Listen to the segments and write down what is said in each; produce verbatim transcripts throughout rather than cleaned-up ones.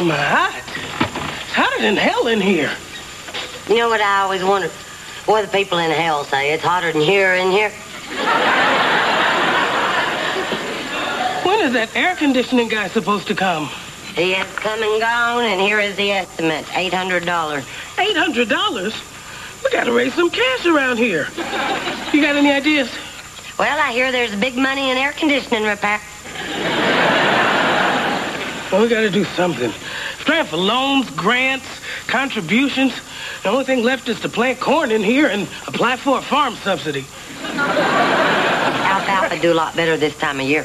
am I hot? It's hotter than hell in here. You know what I always wondered? What the people in hell say? It's hotter than here in here. When is that air conditioning guy supposed to come? He has come and gone, and here is the estimate, eight hundred dollars. eight hundred dollars? We gotta raise some cash around here. You got any ideas? Well, I hear there's big money in air conditioning repair. Well, we gotta do something. Trying for loans, grants, contributions. The only thing left is to plant corn in here and apply for a farm subsidy. Alfalfa do a lot better this time of year.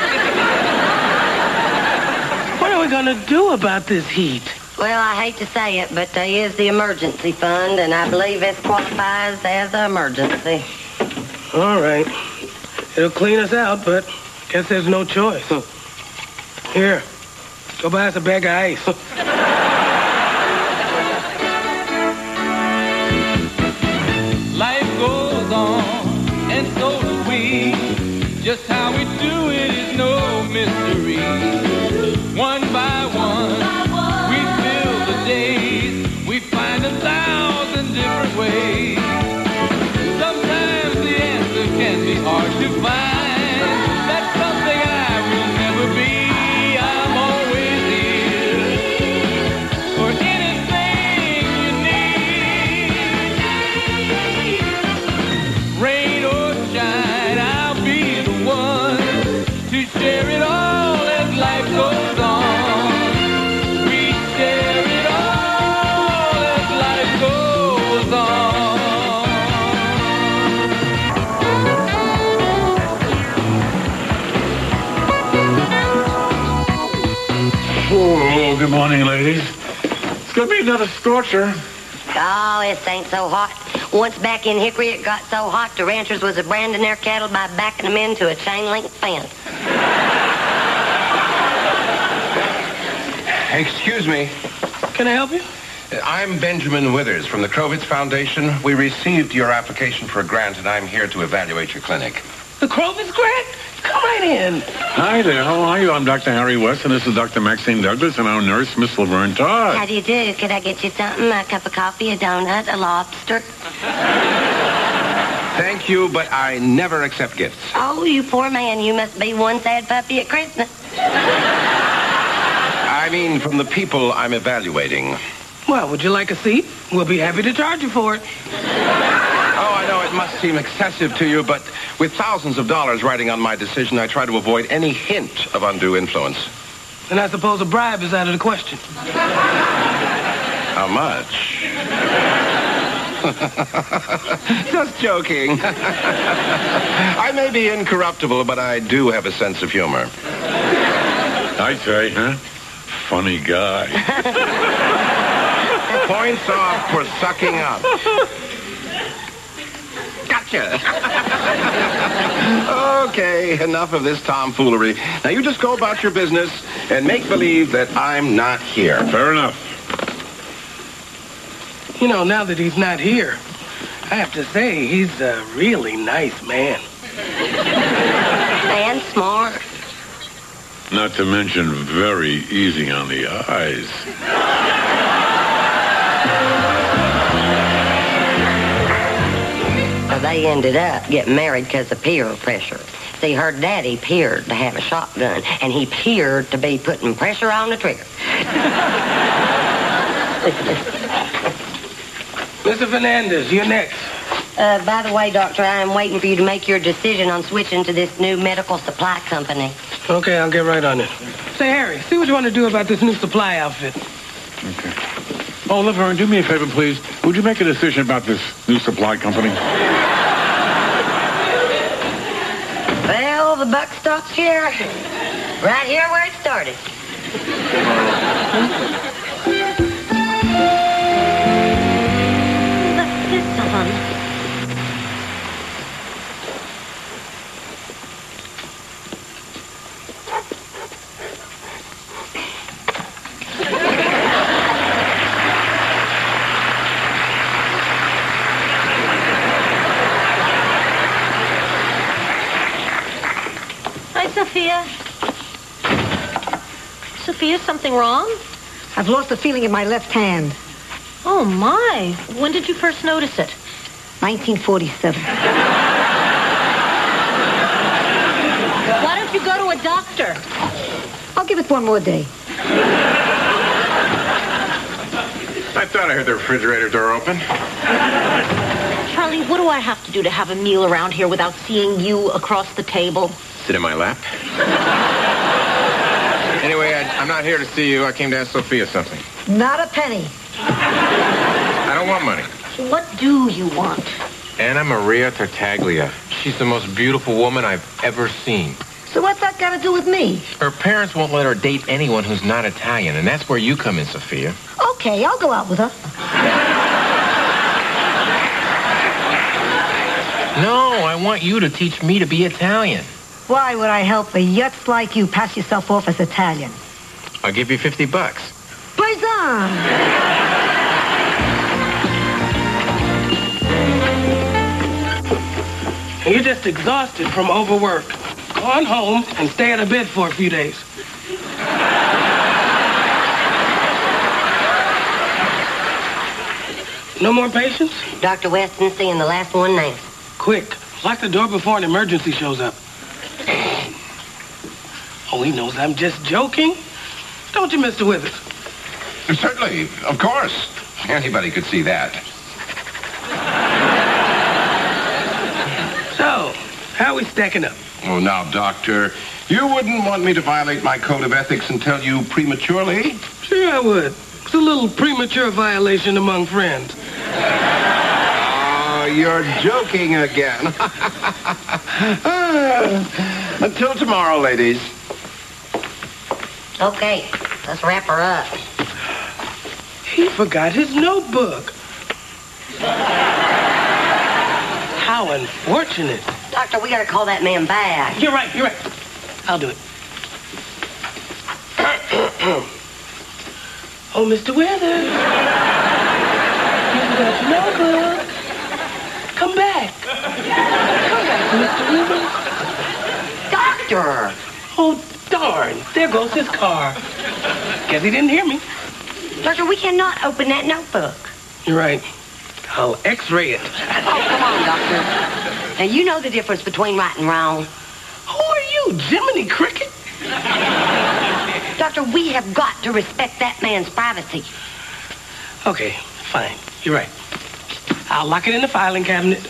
What are we gonna do about this heat? Well, I hate to say it, but there is the emergency fund, and I believe it qualifies as an emergency. All right. It'll clean us out, but guess there's no choice. Here, go buy us a bag of ice. Life goes on, and so do we. Just how we do it is no mystery. One by one, we fill the days. We find a thousand different ways. Sometimes the answer can be hard to find. That's something I will never be. I'm always here for anything you need. Rain or shine, I'll be the one to share it all as life goes on. We share it all as life goes on. Oh, good morning, ladies. It's gonna be another scorcher. Oh, this ain't so hot. Once back in Hickory, it got so hot the ranchers was branding their cattle by backing them into a chain-link fence. Excuse me. Can I help you? I'm Benjamin Withers from the Krovitz Foundation. We received your application for a grant, and I'm here to evaluate your clinic. The Krovitz grant? Come right in. Hi there, how are you? I'm Doctor Harry West, and this is Doctor Maxine Douglas, and our nurse, Miss Laverne Todd. How do you do? Could I get you something? A cup of coffee, a donut, a lobster? Thank you, but I never accept gifts. Oh, you poor man. You must be one sad puppy at Christmas. I mean, from the people I'm evaluating. Well, would you like a seat? We'll be happy to charge you for it. Oh, I know it must seem excessive to you, but with thousands of dollars riding on my decision, I try to avoid any hint of undue influence. And I suppose a bribe is out of the question. How much? Just joking. I may be incorruptible, but I do have a sense of humor. I say, huh? Funny guy. Points off for sucking up. Gotcha. Okay, enough of this tomfoolery. Now you just go about your business and make believe that I'm not here. Fair enough. You know, now that he's not here, I have to say he's a really nice man. And smart. Not to mention very easy on the eyes. Well, they ended up getting married because of peer pressure. See, her daddy peered to have a shotgun, and he peered to be putting pressure on the trigger. Mister Fernandez, you're next. Uh, by the way, Doctor, I am waiting for you to make your decision on switching to this new medical supply company. Okay, I'll get right on it. Say, Harry, see what you want to do about this new supply outfit. Okay. Oh, Laverne, do me a favor, please. Would you make a decision about this new supply company? Well, the buck stops here. Right here where it started. Look, this one. Hi, Sophia. Sophia, something wrong? I've lost the feeling in my left hand. Oh, my. When did you first notice it? nineteen forty-seven. Why don't you go to a doctor? I'll give it one more day. I thought I heard the refrigerator door open. Charlie, what do I have to do to have a meal around here without seeing you across the table? Sit in my lap. Anyway, I, I'm not here to see you. I came to ask Sophia something. Not a penny. I don't want money. What do you want? Anna Maria Tartaglia. She's the most beautiful woman I've ever seen. So what's that got to do with me? Her parents won't let her date anyone who's not Italian, and that's where you come in, Sophia. Okay, I'll go out with her. No, I want you to teach me to be Italian. Why would I help a yutz like you pass yourself off as Italian? I'll give you fifty bucks. Paisan! You're just exhausted from overwork. Go on home and stay out of bed for a few days. No more patients? Doctor Weston's seeing the last one now. Quick, lock the door before an emergency shows up. Oh, he knows I'm just joking. Don't you, Mister Withers? Certainly, of course. Anybody could see that. So, how are we stacking up? Oh, now, Doctor, you wouldn't want me to violate my code of ethics and tell you prematurely? Sure I would. It's a little premature violation among friends. Oh, you're joking again. uh, until tomorrow, ladies. Okay, let's wrap her up. He forgot his notebook. How unfortunate. Doctor, we gotta call that man back. You're right, you're right. I'll do it. Oh, Mister Withers. You forgot your notebook. Come back. Come back, Mister Withers. Doctor! Oh, darn. There goes his car. Guess he didn't hear me. Doctor, we cannot open that notebook. You're right. I'll x-ray it. Oh, come on, Doctor. Now, you know the difference between right and wrong. Who are you, Jiminy Cricket? Doctor, we have got to respect that man's privacy. Okay, fine. You're right. I'll lock it in the filing cabinet.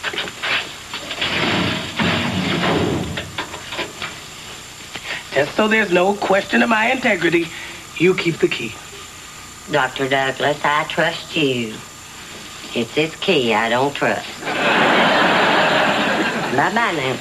Just so there's no question of my integrity, you keep the key. Doctor Douglas, I trust you. It's this key I don't trust. Bye-bye now.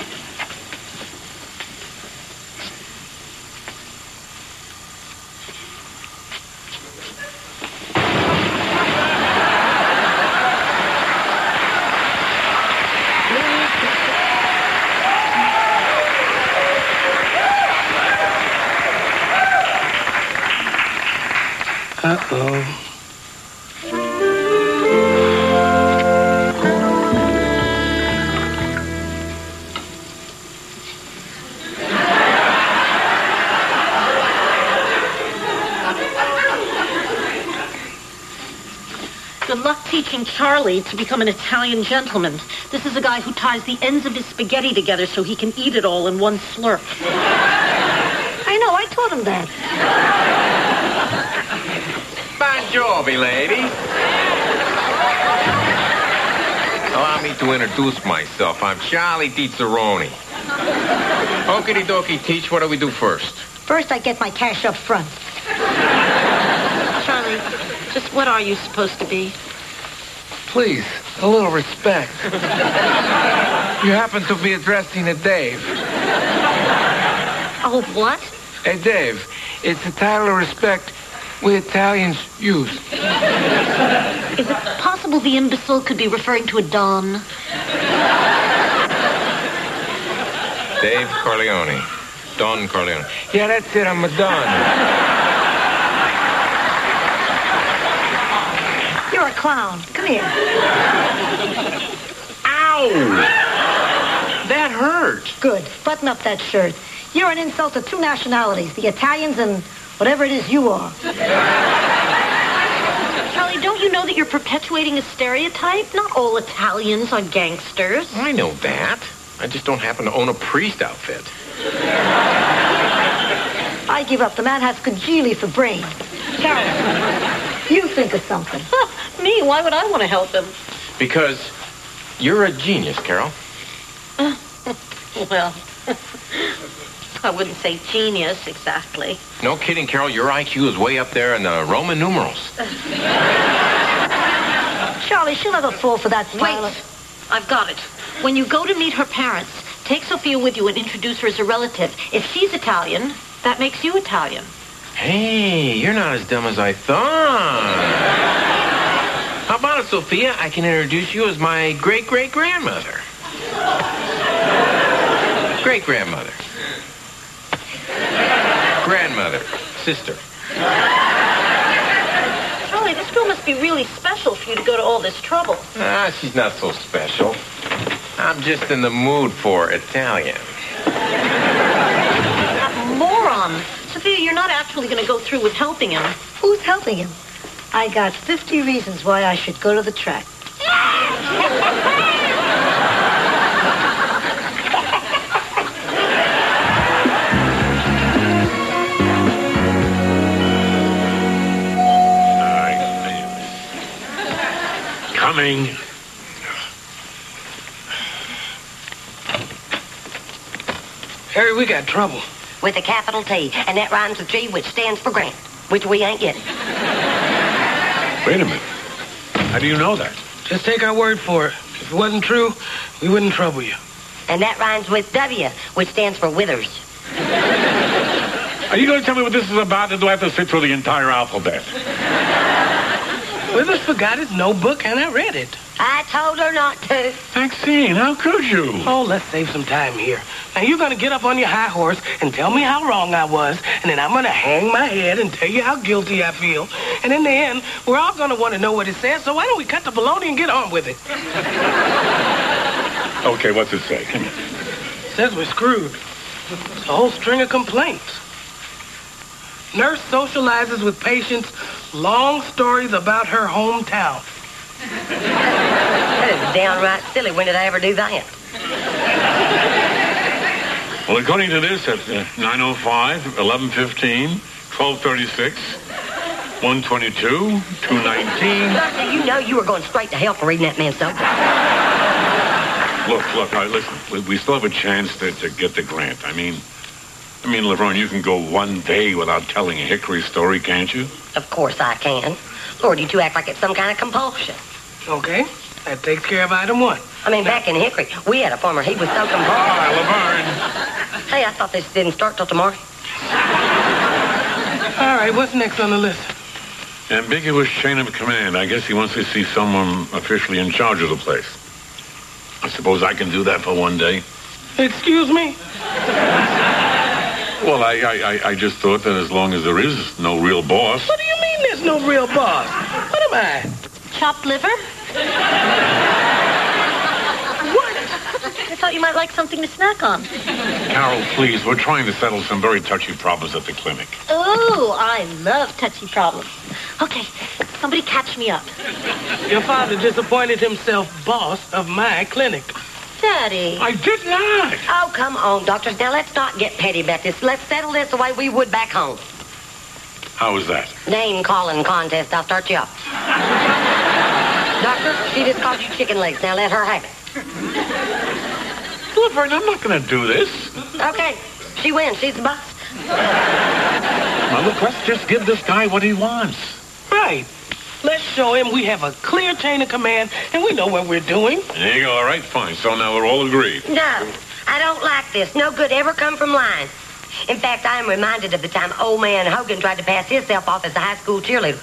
Uh-oh. Good luck teaching Charlie to become an Italian gentleman. This is a guy who ties the ends of his spaghetti together so he can eat it all in one slurp. I know, I taught him that. Bon Jovi, ladies. Allow me to introduce myself. I'm Charlie DiZeroni. Okie dokie, Teach. What do we do first? First, I get my cash up front. Charlie, just what are you supposed to be? Please, a little respect. You happen to be addressing a Dave. Oh, what? Hey, Dave, it's a title of respect we Italians use. Is it possible the imbecile could be referring to a Don? Dave Corleone. Don Corleone. Yeah, that's it. I'm a Don. You're a clown. Come here. Ow! That hurt. Good. Button up that shirt. You're an insult to two nationalities, the Italians and, whatever it is you are. Charlie, don't you know that you're perpetuating a stereotype? Not all Italians are gangsters. I know that. I just don't happen to own a priest outfit. I give up. The man has congeely for brains. Carol, you think of something. Huh, me? Why would I want to help him? Because you're a genius, Carol. Uh, well, I wouldn't say genius exactly. No kidding, Carol. Your I Q is way up there in the Roman numerals. Charlie, she'll never fall for that Wait, pile of... I've got it. When you go to meet her parents, take Sophia with you and introduce her as a relative. If she's Italian, that makes you Italian. Hey, you're not as dumb as I thought. How about it, Sophia? I can introduce you as my great-great-grandmother. Great-grandmother. Grandmother. Sister. Charlie, this girl must be really special for you to go to all this trouble. Ah, she's not so special. I'm just in the mood for Italian. That moron. Sophia, you're not actually going to go through with helping him. Who's helping him? I got fifty reasons why I should go to the track. Coming. Harry, we got trouble. With a capital T, and that rhymes with G, which stands for Grant, which we ain't getting. Wait a minute. How do you know that? Just take our word for it. If it wasn't true, we wouldn't trouble you. And that rhymes with W, which stands for Withers. Are you going to tell me what this is about, or do I have to sit through the entire alphabet? Withers forgot his notebook, and I read it. I told her not to. Maxine, how could you? Oh, let's save some time here. Now, you're going to get up on your high horse and tell me how wrong I was, and then I'm going to hang my head and tell you how guilty I feel. And in the end, we're all going to want to know what it says, so why don't we cut the baloney and get on with it? Okay, what's it say? Come here. It says we're screwed. It's a whole string of complaints. Nurse socializes with patients long stories about her hometown. That is downright silly. When did I ever do that? Well, according to this, at uh, nine oh five, eleven fifteen, twelve thirty-six, one twenty-two, two nineteen... Doctor, you know you were going straight to hell for reading that man's notebook. Look, look, all right, listen. We, we still have a chance to, to get the grant. I mean... I mean, Laverne, you can go one day without telling a Hickory story, can't you? Of course I can. Lord, you two act like it's some kind of compulsion. Okay, that takes care of item one. I mean, back in Hickory, we had a farmer. He was so compulsive. Ah, Laverne. Hey, I thought this didn't start till tomorrow. All right, what's next on the list? Ambiguous chain of command. I guess he wants to see someone officially in charge of the place. I suppose I can do that for one day. Excuse me? Well, I, I, I just thought that as long as there is no real boss... What do you mean there's no real boss? What am I? Chopped liver? What? I thought you might like something to snack on. Carol, please, we're trying to settle some very touchy problems at the clinic. Oh, I love touchy problems. Okay, somebody catch me up. Your father disappointed himself boss of my clinic. Daddy. I did not. Oh, come on, doctors. Now, let's not get petty about this. Let's settle this the way we would back home. How was that? Name-calling contest. I'll start you off. Doctor, she just called you chicken legs. Now, let her have it. Laverne, I'm not going to do this. Okay, she wins. She's the boss. Now, look, let's just give this guy what he wants. Right. Let's show him we have a clear chain of command and we know what we're doing. There you go. All right, fine. So now we're all agreed. No, I don't like this. No good ever come from lying. In fact, I am reminded of the time old man Hogan tried to pass himself off as a high school cheerleader.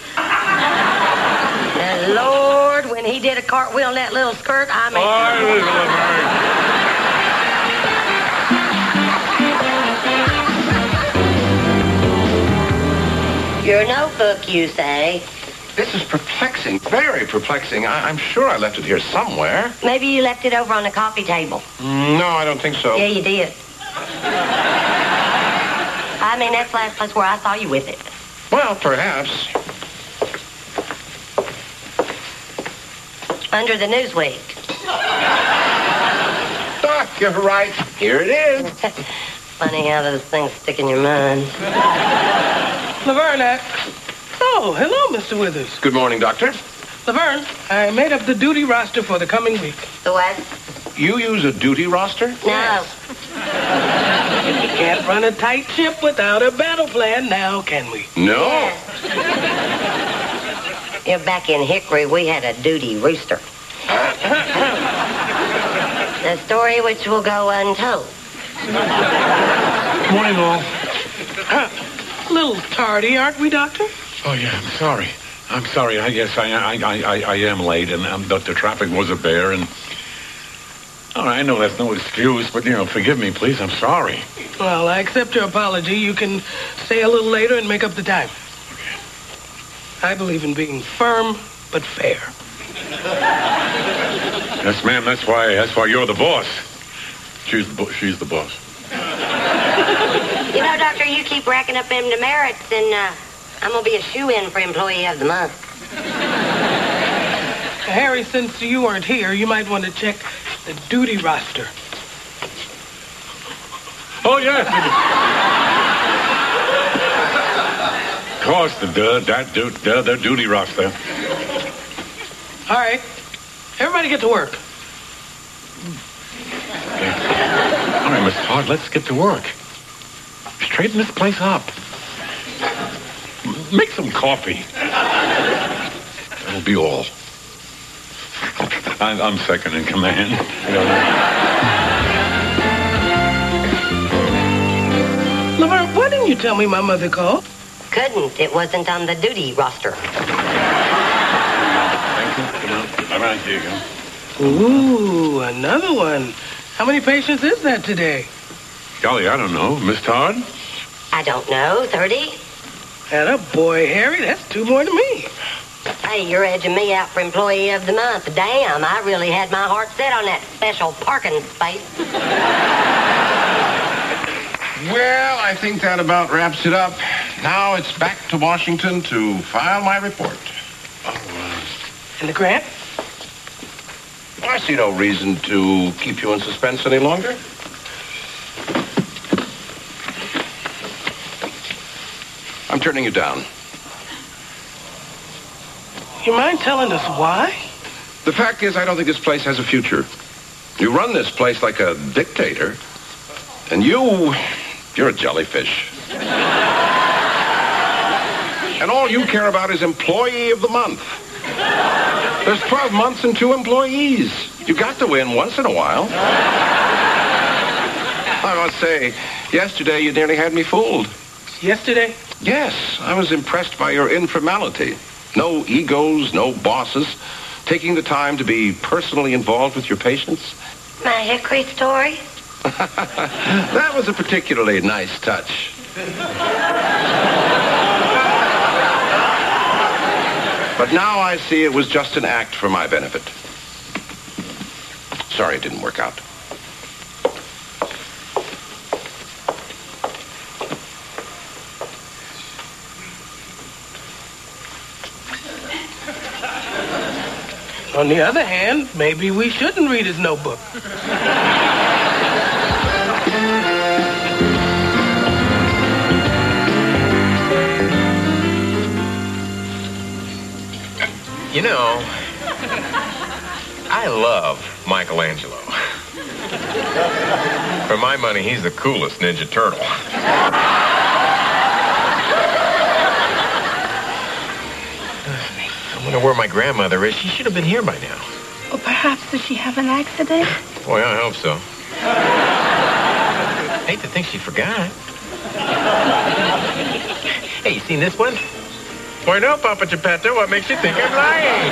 And Lord, when he did a cartwheel in that little skirt, I mean... Oh, Your notebook, you say? This is perplexing, very perplexing. I- I'm sure I left it here somewhere. Maybe you left it over on the coffee table. No, I don't think so. Yeah, you did. I I mean, that's, that's where I saw you with it. Well, perhaps. Under the Newsweek. Ah, you're right. Here it is. Funny how those things stick in your mind. Laverne, I... Oh, hello, Mister Withers. Good morning, Doctor. Laverne, I made up the duty roster for the coming week. The what? You use a duty roster? No. We can't run a tight ship without a battle plan now, can we? No. Yes. Yeah, back in Hickory, we had a duty rooster. A story which will go untold. Good morning, all. A little tardy, aren't we, Doctor? Oh, yeah, I'm sorry. I'm sorry. I guess I I I, I, I am late, and um, the, the traffic was a bear, and... Oh, I know that's no excuse, but, you know, forgive me, please. I'm sorry. Well, I accept your apology. You can stay a little later and make up the time. I believe in being firm but fair. Yes, ma'am. That's why. That's why you're the boss. She's the bo- she's the boss. You know, Doctor, you keep racking up them demerits, and uh, I'm gonna be a shoe-in for Employee of the Month. Harry, since you weren't here, you might want to check the duty roster. Oh yes. Of course, the the that du- the, the duty roster. All right. Everybody get to work. Okay. All right, Miss Todd, let's get to work. Straighten this place up. Make some coffee. That'll be all. I'm, I'm second in command. Laverne, why didn't you tell me my mother called? Couldn't. It wasn't on the duty roster. Thank you. Come on. All right, here you go. Ooh, another one. How many patients is that today? Golly, I don't know. Miss Todd? I don't know. thirty? Atta boy, Harry. That's two more than me. Hey, you're edging me out for Employee of the Month. Damn, I really had my heart set on that special parking space. Well, I think that about wraps it up. Now it's back to Washington to file my report. And the grant? I see no reason to keep you in suspense any longer. I'm turning you down. You mind telling us why? The fact is, I don't think this place has a future. You run this place like a dictator, and you, you're a jellyfish. And all you care about is Employee of the Month. There's twelve months and two employees. You got to win once in a while. I must say, yesterday you nearly had me fooled. Yesterday? Yes, I was impressed by your informality. No egos, no bosses. Taking the time to be personally involved with your patients. My Hickory story? That was a particularly nice touch. But now I see it was just an act for my benefit. Sorry it didn't work out. On the other hand, maybe we shouldn't read his notebook. You know, I love Michelangelo. For my money, he's the coolest Ninja Turtle. I wonder where my grandmother is. She should have been here by now. Or perhaps did she have an accident? Boy, I hope so. Hate to think she forgot. Hey, you seen this one? Why no, Papa Geppetto? What makes you think I'm lying?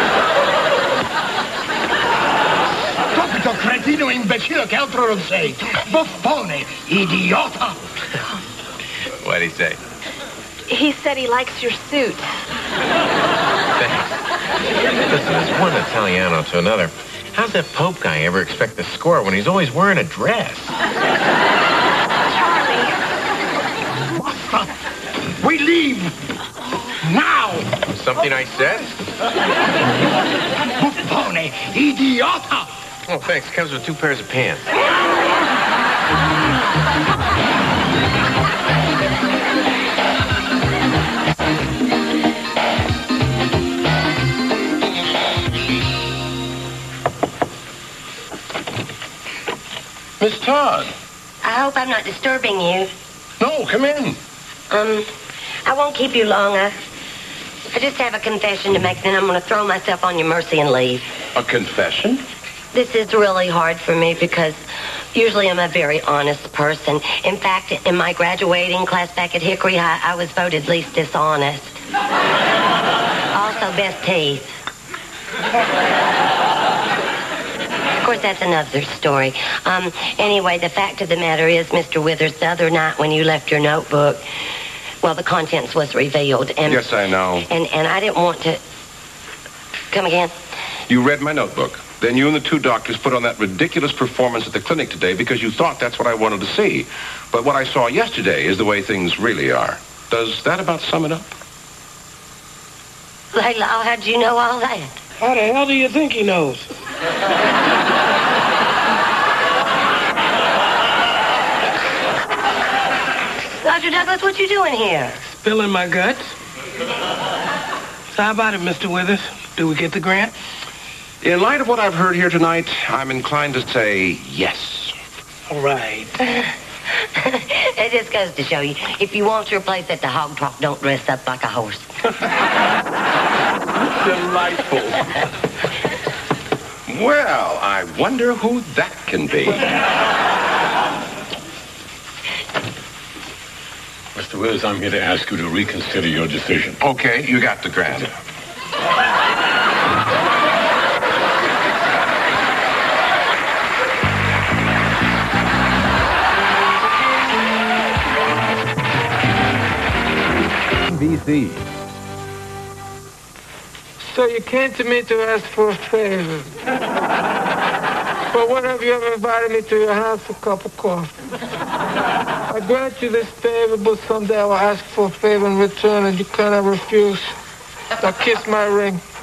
Stupido, cretino, imbecille, che altro non sei? Buffone, idiota! What'd he say? He said he likes your suit. Thanks. Listen, it's one Italiano to another. How's that Pope guy ever expect to score when he's always wearing a dress? Charlie. We leave. Now. Something I said? Buffone, idiota. Oh, thanks. Comes with two pairs of pants. Miss Todd. I hope I'm not disturbing you. No, come in. Um, I won't keep you long. I, I just have a confession to make, then I'm going to throw myself on your mercy and leave. A confession? This is really hard for me because usually I'm a very honest person. In fact, in my graduating class back at Hickory High, I was voted least dishonest. Also, best teeth. Of course, that's another story. Um, anyway, the fact of the matter is, Mister Withers, the other night when you left your notebook, well, the contents was revealed. And, Yes, I know. And, and I didn't want to... Come again? You read my notebook. Then you and the two doctors put on that ridiculous performance at the clinic today because you thought that's what I wanted to see. But what I saw yesterday is the way things really are. Does that about sum it up? Layla, how'd you know all that? How the hell do you think he knows? Doctor Douglas, what you doing here? Spilling my guts. So how about it, Mister Withers? Do we get the grant? In light of what I've heard here tonight, I'm inclined to say yes. All right. It just goes to show you, if you want your place at the hog trough, don't dress up like a horse. Delightful. Well, I wonder who that can be. Mister Withers, I'm here to ask you to reconsider your decision. Okay, you got the grant. V C. So you came to me to ask for a favor. But when have you ever invited me to your house for a cup of coffee? I grant you this favor, but someday I will ask for a favor in return and you cannot refuse. Now kiss my ring.